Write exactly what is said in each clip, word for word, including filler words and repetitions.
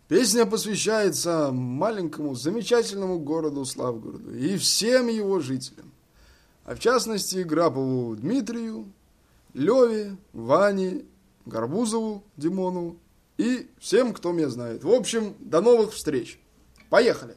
Песня посвящается маленькому замечательному городу Славгороду и всем его жителям. А в частности Грапову Дмитрию, Леве, Ване, Горбузову Димону и всем, кто меня знает. В общем, до новых встреч. Поехали!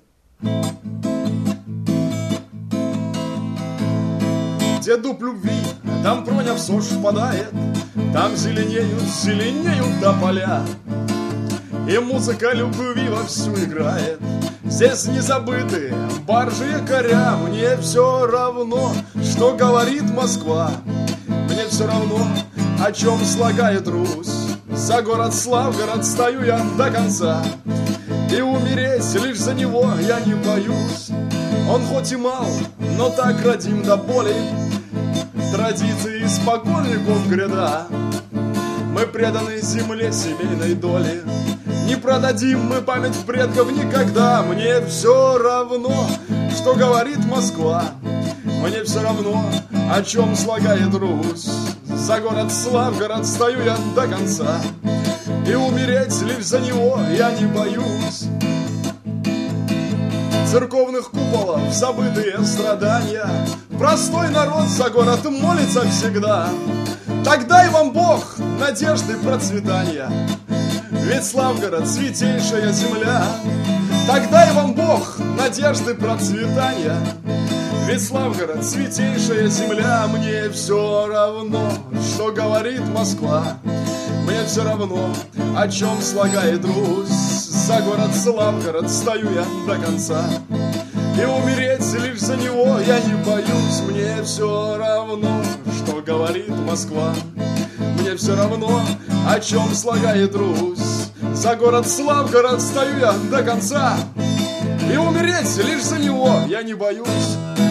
Где дуб любви, там Проня в сошь впадает, там зеленеют, зеленеют тополя, и музыка любви вовсю играет. Здесь не забыты баржи и якоря. Мне все равно, что говорит Москва. Мне все равно, о чем слагает Русь. За город Славгород стою я до конца, и умереть лишь за него я не боюсь. Он хоть и мал, но так родим до боли, традиции испокон гряда. Мы преданы земле семейной доли, не продадим мы память предков никогда. Мне все равно, что говорит Москва. Мне все равно, о чем слагает Русь. За город Славгород стою я до конца, и умереть лишь за него я не боюсь. Церковных куполов забытые страдания, простой народ за город молится всегда. Так дай вам Бог надежды процветания, ведь Славгород святейшая земля. Так дай вам Бог надежды процветания, ведь Славгород святейшая земля. Мне все равно, что говорит Москва. Мне все равно, о чем слагает Русь. За город Славгород стою я до конца, и умереть лишь за него я не боюсь. Мне все равно, что говорит Москва. Мне все равно, о чем слагает Русь. За город Славгород стою я до конца, и умереть лишь за него я не боюсь.